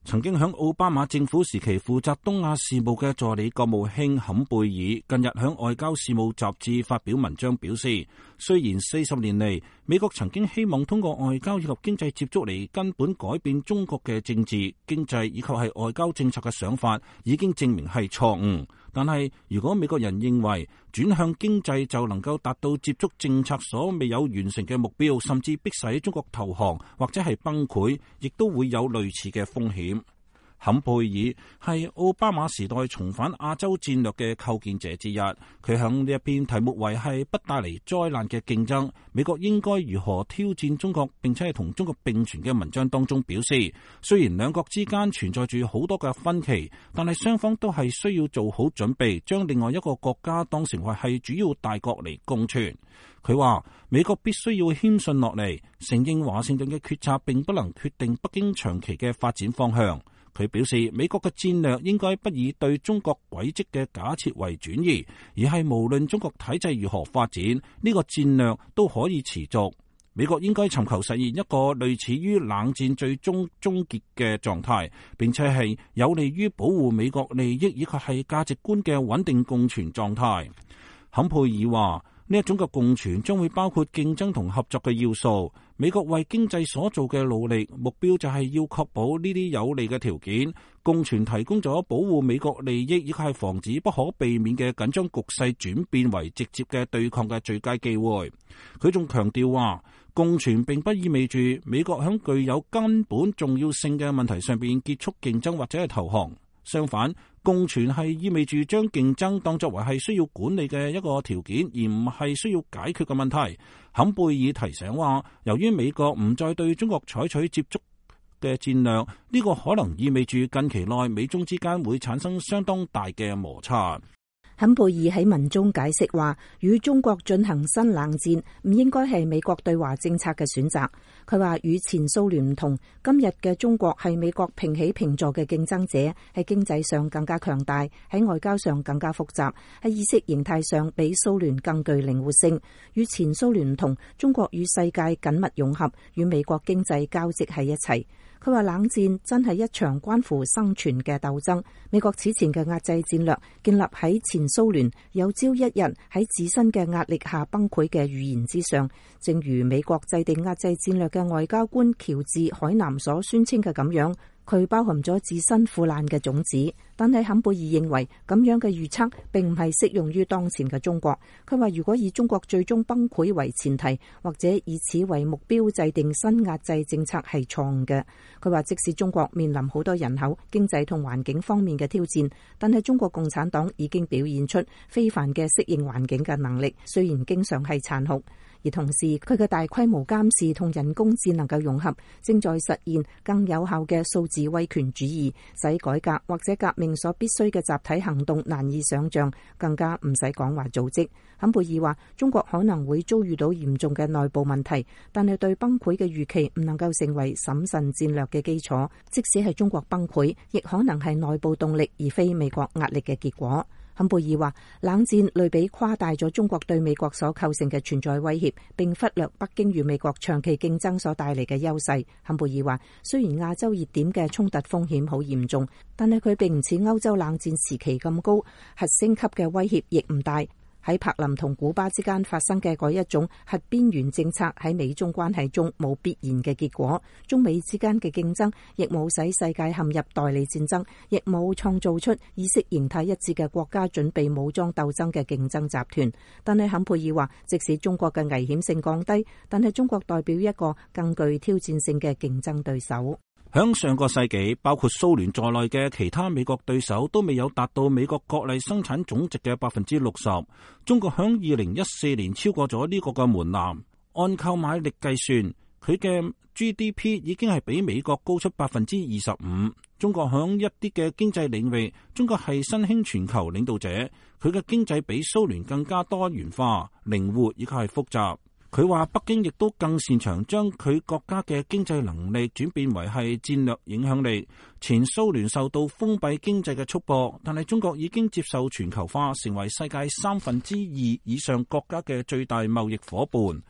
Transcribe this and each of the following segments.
曾經喺奧巴馬政府時期負責東亞事務嘅助理國務卿坎貝爾近日喺外交事務雜誌發表文章表示，雖然40年嚟美國曾經希望通過外交以及經濟接觸嚟根本改變中國嘅政治、經濟以及係外交政策嘅想法已經證明係錯誤，但係如果美國人認為轉向經濟就能夠達到接觸政策所未有完成嘅目標，甚至迫使中國投降或者係崩潰，亦都會有類似嘅風險。坎貝爾係奧巴馬時代重返亞洲戰略嘅構建者之一，佢響呢一篇題目為係不帶嚟災難嘅競爭，美國應該如何挑戰中國並且係同中國並存嘅文章當中表示，雖然兩國之間存在住好多嘅分歧，但係雙方都係需要做好準備，將另外一個國家當成為係主要大國嚟共存。佢話美國必須要謙遜落嚟，承認華盛頓嘅決策並不能決定北京長期嘅發展方向。佢表示，美國嘅戰略應該不以對中國軌跡嘅假設為轉移，而係無論中國體制如何發展，呢個戰略都可以持續。美國應該尋求實現一個類似於冷戰最終終結嘅狀態，並且係有利於保護美國利益以及係價值觀嘅穩定共存狀態。坎貝爾話，呢一種嘅共存將會包括競爭同合作嘅要素。美國為經濟所做嘅努力，目標就係要確保呢啲有利嘅條件。共存提供咗保護美國利益以及係防止不可避免嘅緊張局勢轉變為直接嘅對抗嘅最佳機會。佢仲強調話，共存並不意味住美國喺具有根本重要性嘅問題上邊結束競爭或者係投降。相反，共存係意味住將競爭當作為係需要管理嘅一個條件，而唔係需要解決嘅問題。坎貝爾提醒話，由於美國唔再對中國採取接觸嘅戰略，呢個可能意味住近期內美中之間會產生相當大嘅摩擦。 坎貝爾喺文中解釋話，與中國進行新冷戰唔應該係美國對華政策嘅選擇。佢話與前蘇聯唔同，今日嘅中國係美國平起平坐嘅競爭者，喺經濟上更加強大，喺外交上更加複雜，喺意識形態上比蘇聯更具靈活性。與前蘇聯唔同，中國與世界緊密融合，與美國經濟交織喺一齊。佢話冷戰真係一場關乎生存嘅鬥爭。美國此前嘅壓制戰略建立喺前蘇聯有朝一日喺自身嘅壓力下崩潰嘅預言之上，正如美國制定壓制戰略嘅外交官喬治海南所宣稱嘅咁樣。佢包含咗自身腐爛嘅種子，但係坎貝爾認為咁樣嘅預測並唔係適用於當前嘅中國。佢話如果以中國最終崩潰為前提，或者以此為目標制定新壓制政策係錯誤嘅。佢話即使中國面臨好多人口、經濟同環境方面嘅挑戰，但係中國共產黨已經表現出非凡嘅適應環境嘅能力，雖然經常係殘酷。而同時，佢嘅大規模監視同人工智能嘅融合，正在實現更有效嘅數字威權主義，使改革或者革命所必須嘅集體行動難以想象，更加唔使講話組織。坎貝爾話，中國可能會遭遇到嚴重嘅內部問題，但係對崩潰嘅預期唔能夠成為審慎戰略嘅基礎。即使係中國崩潰，亦可能係內部動力，而非美國壓力嘅結果。坎貝爾話，冷戰類比誇大咗中國對美國所構成嘅存在威脅，並忽略北京與美國長期競爭所帶嚟嘅優勢。坎貝爾話，雖然亞洲熱點嘅衝突風險好嚴重，但係佢並唔似歐洲冷戰時期咁高，核升級嘅威脅亦唔大。喺柏林同古巴之間發生嘅嗰一種核邊緣政策喺美中關係中冇必然嘅結果，中美之間嘅競爭亦冇使世界陷入代理戰爭，亦冇創造出意識形態一致嘅國家準備武裝鬥爭嘅競爭集團。但係坎貝爾話，即使中國嘅危險性降低，但係中國代表一個更具挑戰性嘅競爭對手。 響上個世紀，包括蘇聯在內嘅其他美國對手都未有達到美國國內生產總值嘅60%。中國響2014年超過咗呢個嘅門檻，按購買力計算，佢嘅 GDP 已經係比美國高出25%。中國響一啲嘅經濟領域，中國係新興全球領導者，佢嘅經濟比蘇聯更加多元化、靈活以及係複雜。佢話北京亦都更擅長將佢國家嘅經濟能力轉變為係戰略影響力。前蘇聯受到封閉經濟嘅束縛，但係中國已經接受全球化，成為世界2/3以上國家嘅最大貿易夥伴。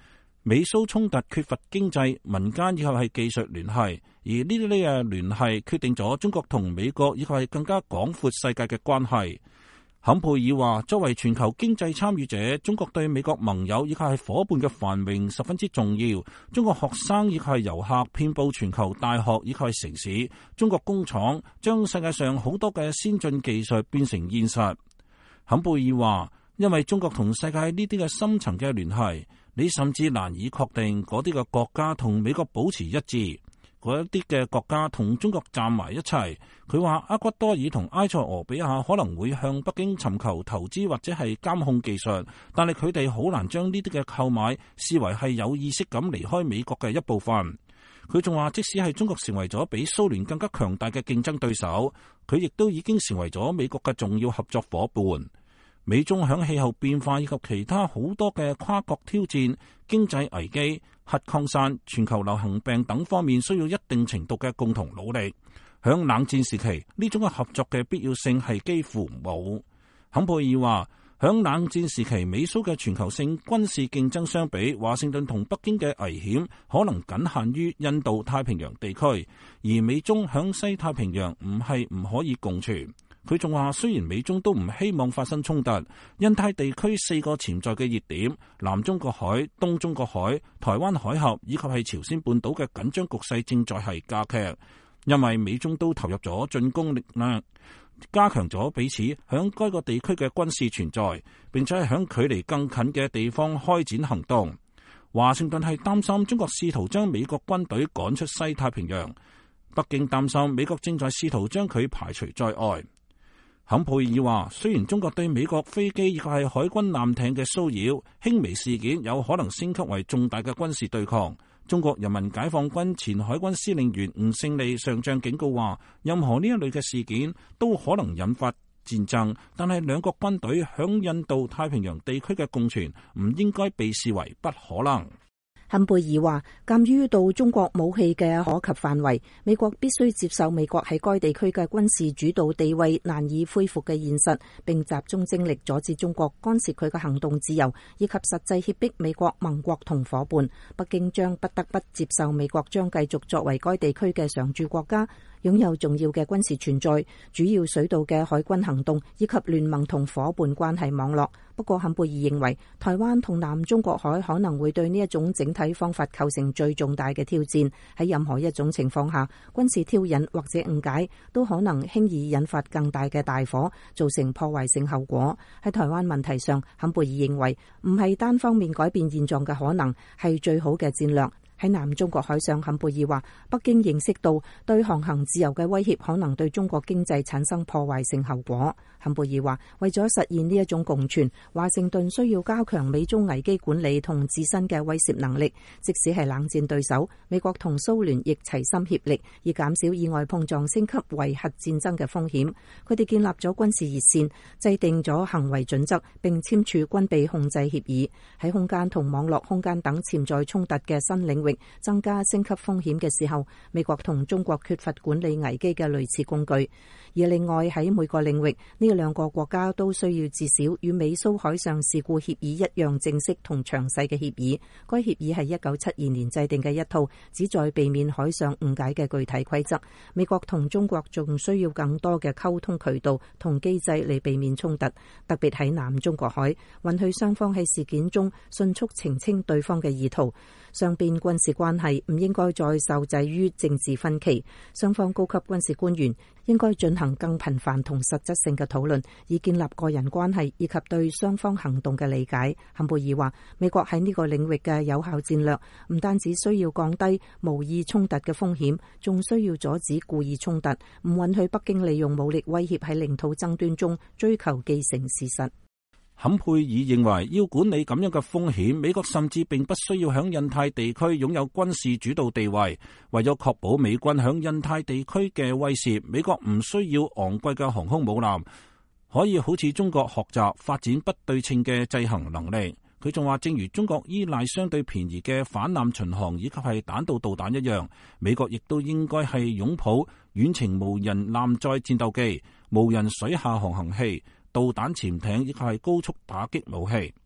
美蘇衝突缺乏經濟、民間以及係技術聯繫，而呢啲嘅聯繫決定咗中國同美國以及係更加廣闊世界嘅關係。坎佩爾話：作為全球經濟參與者，中國對美國盟友以及係夥伴嘅繁榮十分之重要。中國學生以及係遊客遍佈全球大學以及係城市，中國工廠將世界上好多嘅先進技術變成現實。坎佩爾話：因為中國同世界呢啲嘅深層嘅聯繫，你甚至難以確定嗰啲嘅國家同美國保持一致。嗰一啲嘅國家同中國站埋一齊，佢話厄瓜多爾同埃塞俄比亞可能會向北京尋求投資或者係監控技術，但係佢哋好難將呢啲嘅購買視為係有意識咁離開美國嘅一部分。佢仲話，即使係中國成為咗比蘇聯更加強大嘅競爭對手，佢亦都已經成為咗美國嘅重要合作夥伴。美中響氣候變化以及其他好多嘅跨國挑戰、經濟危機、核擴散、全球流行病等方面需要一定程度嘅共同努力。響冷戰時期，呢種嘅合作嘅必要性係幾乎冇。坎佩爾話：響冷戰時期，美蘇嘅全球性軍事競爭相比，華盛頓同北京嘅危險可能僅限於印度太平洋地區，而美中響西太平洋唔係唔可以共存。佢仲話，雖然美中都唔希望發生衝突，印太地區4個潛在嘅熱點，南中國海、東中國海、台灣海峽以及係朝鮮半島嘅緊張局勢正在係加劇，因為美中都投入咗進攻力量，加強咗彼此響該個地區嘅軍事存在，並且係響距離更近嘅地方開展行動。華盛頓係擔心中國試圖將美國軍隊趕出西太平洋，北京擔心美國正在試圖將佢排除在外。坎佩爾話：雖然中國對美國飛機以及係海軍艦艇嘅騷擾，輕微事件有可能升級為重大嘅軍事對抗。中國人民解放軍前海軍司令員吳勝利上將警告話：任何呢一類嘅事件都可能引發戰爭，但係兩國軍隊響印度太平洋地區嘅共存唔應該被視為不可能。 坎貝爾話：鑒於到中國武器嘅可及範圍，美國必須接受美國喺該地區嘅軍事主導地位難以恢復嘅現實，並集中精力阻止中國干涉佢嘅行動自由，以及實際脅迫美國盟國同夥伴。北京將不得不接受美國將繼續作為該地區嘅常駐國家，擁有重要嘅軍事存在、主要水道嘅海軍行動以及聯盟同夥伴關係網絡。不過，坎貝爾認為台灣同南中國海可能會對呢一種整體方法構成最重大嘅挑戰。喺任何一種情況下，軍事挑釁或者誤解都可能輕易引發更大嘅大火，造成破壞性後果。喺台灣問題上，坎貝爾認為唔係單方面改變現狀嘅可能係最好嘅戰略。喺南中國海上，坎貝爾話，北京認識到對航行自由嘅威脅可能對中國經濟產生破壞性後果。坎貝爾話，為咗實現呢一種共存，華盛頓需要加強美中危機管理同自身嘅威懾能力。即使係冷戰對手，美國同蘇聯亦齊心協力，以減少意外碰撞升級為核戰爭嘅風險。佢哋建立咗軍事熱線，制定咗行為準則，並簽署軍備控制協議。喺空間同網絡空間等潛在衝突嘅新領域增加升級風險嘅時候，美國同中國缺乏管理危機嘅類似工具。而另外喺每個領域，呢兩個國家都需要至少與美蘇海上事故協議一樣正式同詳細嘅協議。該協議係1972年制定嘅一套旨在避免海上誤解嘅具體規則。美國同中國仲需要更多嘅溝通渠道同機制嚟避免衝突，特別喺南中國海，允許雙方喺事件中迅速澄清對方嘅意圖。雙邊軍事關係唔應該再受制於政治分歧，雙方高級軍事官員應該進行更頻繁同實質性嘅討論，以建立個人關係以及對雙方行動嘅理解。坎貝爾話，美國喺呢個領域嘅有效戰略唔單止需要降低無意衝突嘅風險，仲需要阻止故意衝突，唔允許北京利用武力威脅喺領土爭端中追求既成事實。 坎佩爾認為，要管理咁樣嘅風險，美國甚至並不需要響印太地區擁有軍事主導地位。為咗確保美軍響印太地區嘅威懾，美國唔需要昂貴嘅航空母艦，可以好似中國學習發展不對稱嘅制衡能力。佢仲話，正如中國依賴相對便宜嘅反艦巡航以及係彈道導彈一樣，美國亦都應該係擁抱遠程無人艦載戰鬥機、無人水下航行器、導彈潛艇以及係高速打擊武器。佢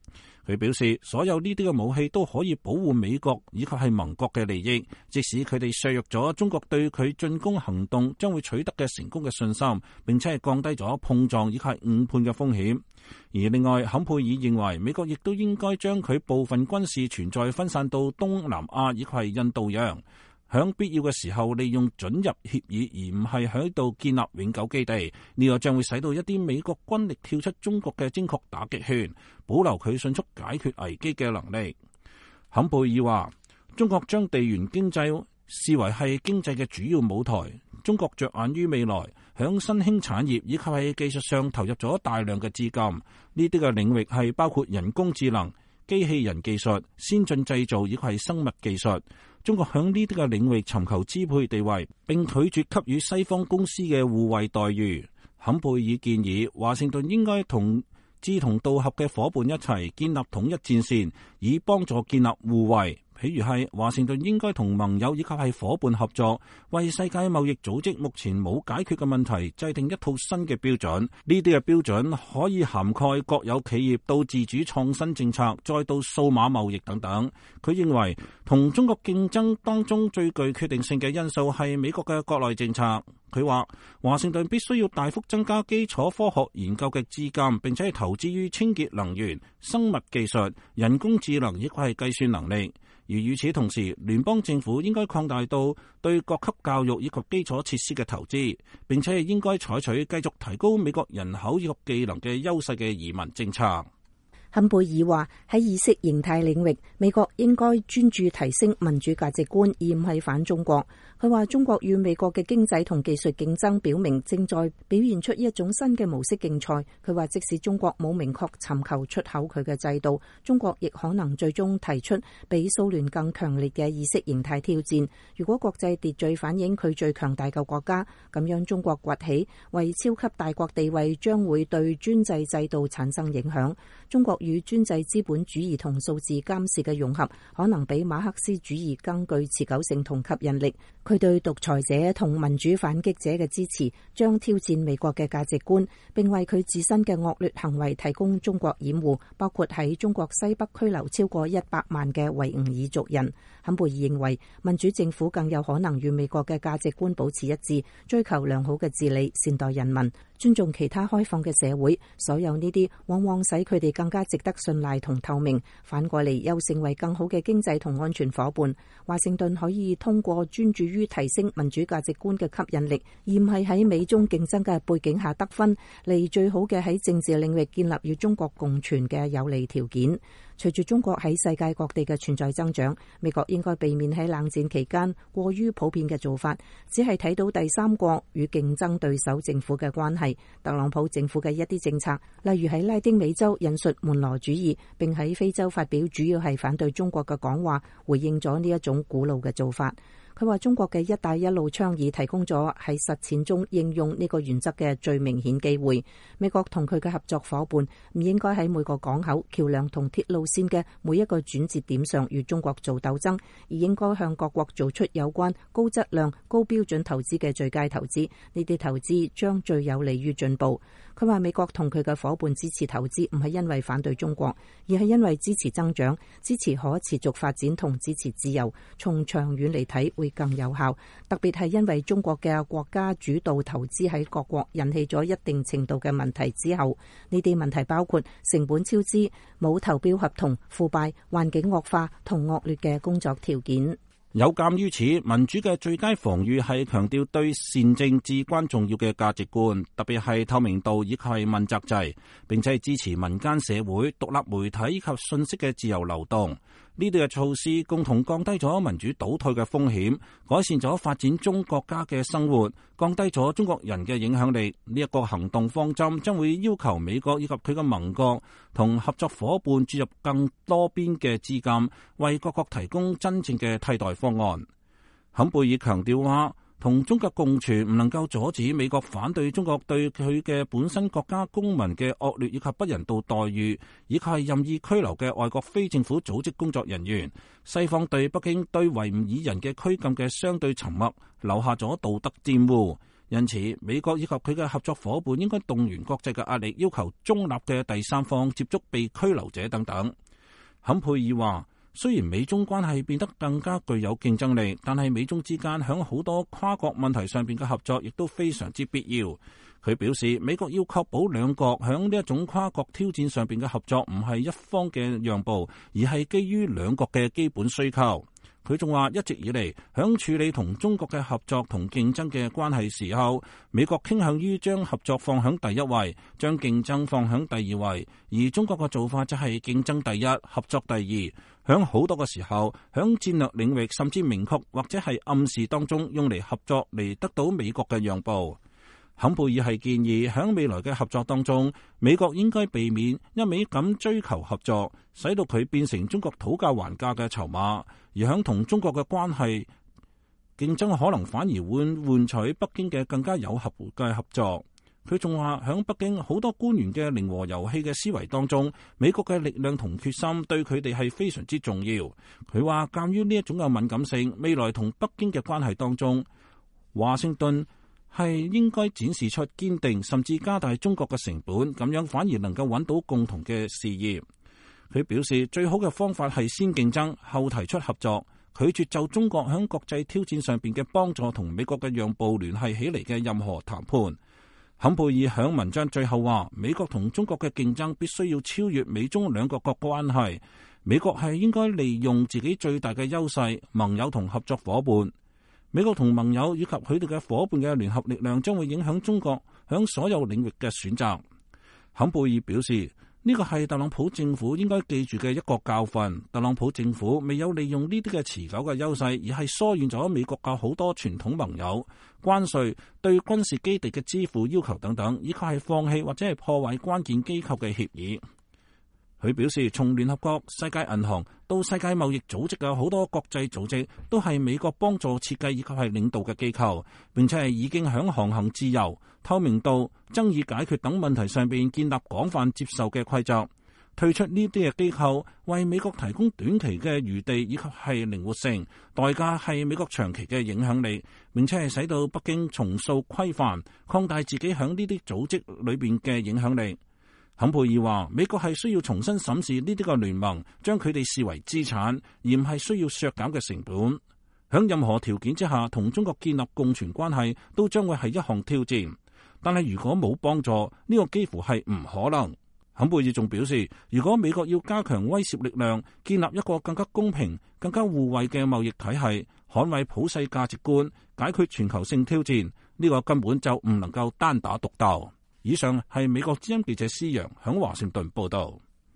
佢表示，所有呢啲嘅武器都可以保護美國以及係盟國嘅利益，即使佢哋削弱咗中國對佢進攻行動將會取得嘅成功嘅信心，並且係降低咗碰撞以及係誤判嘅風險。而另外，坎佩爾認為美國亦都應該將佢部分軍事存在分散到東南亞以及係印度洋，響必要嘅時候利用准入協議，而唔係喺度建立永久基地。呢個將會使到一啲美國軍力跳出中國嘅精確打擊圈，保留佢迅速解決危機嘅能力。坎貝爾話：中國將地緣經濟視為係經濟嘅主要舞台，中國着眼於未來，響新興產業以及喺技術上投入咗大量嘅資金。呢啲嘅領域係包括人工智能、機器人技術、先進製造以及係生物技術。中國響呢啲嘅領域尋求支配地位，並拒絕給予西方公司嘅互惠待遇。坎貝爾建議華盛頓應該同志同道合嘅夥伴一齊建立統一戰線，以幫助建立互惠。譬如係華盛頓應該同盟友以及係夥伴合作，為世界貿易組織目前冇解決嘅問題制定一套新嘅標準。呢啲嘅標準可以涵蓋國有企業到自主創新政策，再到數碼貿易等等。佢認為同中國競爭當中最具決定性嘅因素係美國嘅國內政策。佢話華盛頓必須要大幅增加基礎科學研究嘅資金，並且係投資於清潔能源、生物技術、人工智能以及係計算能力。而與此同時，聯邦政府應該擴大到對各級教育以及基礎設施嘅投資，並且係應該採取繼續提高美國人口以及技能嘅優勢嘅移民政策。 坎貝爾話：喺意識形態領域，美國應該專注提升民主價值觀，而唔係反中國。佢話中國與美國嘅經濟同技術競爭表明正在表現出一種新嘅模式競賽。佢話即使中國冇明確尋求出口佢嘅制度，中國亦可能最終提出比蘇聯更強烈嘅意識形態挑戰。如果國際秩序反映佢最強大嘅國家，咁樣中國崛起為超級大國地位將會對專制制度產生影響。中國與專制資本主義同數字監視嘅融合，可能比馬克思主義更具持久性同吸引力。佢對獨裁者同民主反擊者嘅支持，將挑戰美國嘅價值觀，並為佢自身嘅惡劣行為提供中國掩護，包括喺中國西北拘留超過100萬嘅維吾爾族人。坎貝爾認為，民主政府更有可能與美國嘅價值觀保持一致，追求良好嘅治理，善待人民，尊重其他開放嘅社會。所有呢啲往往使佢哋更加值得信賴同透明，反過嚟又成為更好嘅經濟同安全夥伴。華盛頓可以通過專注於提升民主價值觀嘅吸引力，而唔係喺美中競爭嘅背景下得分，嚟最好嘅喺政治領域建立與中國共存嘅有利條件。隨住中國喺世界各地嘅存在增長，美國應該避免喺冷戰期間過於普遍嘅做法，只係睇到第三國與競爭對手政府嘅關係。特朗普政府嘅一啲政策，例如喺拉丁美洲引述門羅主義，並喺非洲發表主要係反對中國嘅講話，回應咗呢一種古老嘅做法。佢話中國嘅一帶一路倡議提供咗喺實踐中應用呢個原則嘅最明顯機會。美國同佢嘅合作夥伴唔應該喺每個港口、橋樑同鐵路線嘅每一個轉折點上與中國做鬥爭，而應該向各國做出有關高質量、高標準投資嘅最佳投資。呢啲投資將最有利於進步。佢話美國同佢嘅夥伴支持投資，唔係因為反對中國，而係因為支持增長、支持可持續發展同支持自由。從長遠嚟睇會更有效，特別係因為中國嘅國家主導投資喺各國引起咗一定程度嘅問題之後，呢啲問題包括成本超支、冇投標合同、腐敗、環境惡化同惡劣嘅工作條件。 有鑑於此，民主嘅最佳防禦係強調對善政至關重要嘅價值觀，特別係透明度以及係問責制，並且係支持民間社會、獨立媒體以及信息嘅自由流動。呢啲嘅措施共同降低咗民主倒退嘅風險，改善咗發展中國家嘅生活，降低咗中國人嘅影響力。呢一個行動方針將會要求美國以及佢嘅盟國同合作夥伴注入更多邊嘅資金，為各國提供真正嘅替代方案。坎貝爾強調話，同中國共存唔能夠阻止美國反對中國對佢嘅本身國家公民嘅惡劣以及不人道待遇，以及係任意拘留嘅外國非政府組織工作人員。西方對北京對維吾爾人嘅拘禁嘅相對沉默，留下咗道德玷污。因此，美國以及佢嘅合作夥伴應該動員國際嘅壓力，要求中立嘅第三方接觸被拘留者等等。 坎佩爾話，雖然美中關係變得更加具有競爭力，但係美中之間響好多跨國問題上邊嘅合作亦都非常之必要。佢表示，美國要確保兩國響呢一種跨國挑戰上邊嘅合作唔係一方嘅讓步，而係基於兩國嘅基本需求。佢仲話，一直以嚟響處理同中國嘅合作同競爭嘅關係時候，美國傾向於將合作放響第一位，將競爭放響第二位，而中國嘅做法就係競爭第一，合作第二。響好多嘅時候，響戰略領域甚至明確或者係暗示當中用嚟合作嚟得到美國嘅讓步。坎貝爾係建議喺未來嘅合作當中，美國應該避免一味咁追求合作，使到佢變成中國討價還價嘅籌碼，而喺同中國嘅關係競爭可能反而會換取北京嘅更加有合嘅合作。佢仲話喺北京好多官員嘅零和遊戲嘅思維當中，美國嘅力量同決心對佢哋係非常之重要。佢話鑑於呢一種嘅敏感性，未來同北京嘅關係當中，華盛頓係應該展示出堅定，甚至加大中國嘅成本，咁樣反而能夠揾到共同嘅事業。佢表示，最好嘅方法係先競爭，後提出合作，拒絕就中國喺國際挑戰上邊嘅幫助同美國嘅讓步聯繫起嚟嘅任何談判。坎貝爾響文章最後話，美國同中國嘅競爭必須要超越美中兩國嘅關係，美國係應該利用自己最大嘅優勢，盟友同合作夥伴。美國同盟友以及佢哋嘅夥伴嘅聯合力量將會影響中國響所有領域嘅選擇。坎貝爾表示，呢個係特朗普政府應該記住嘅一個教訓。特朗普政府未有利用呢啲嘅持久嘅優勢，而係疏遠咗美國嘅好多傳統盟友、關稅、對軍事基地嘅支付要求等等，以及係放棄或者係破壞關鍵機構嘅協議。佢表示，從聯合國、世界銀行到世界貿易組織嘅好多國際組織，都係美國幫助設計以及係領導嘅機構，並且係已經喺航行自由、透明度、爭議解決等問題上邊建立廣泛接受嘅規則。退出呢啲嘅機構，為美國提供短期嘅餘地以及係靈活性，代價係美國長期嘅影響力，並且係使到北京重塑規範，擴大自己喺呢啲組織裏邊嘅影響力。坎貝爾話，美國係需要重新審視呢啲個聯盟，將佢哋視為資產，而唔係需要削減嘅成本。喺任何條件之下，同中國建立共存關係都將會係一項挑戰。但係如果冇幫助，呢個幾乎係唔可能。坎貝爾仲表示，如果美國要加強威懾力量，建立一個更加公平、更加互惠嘅貿易體系，捍衛普世價值觀，解決全球性挑戰，呢個根本就唔能夠單打獨鬥。以上係美國之音記者施洋響華盛頓報道。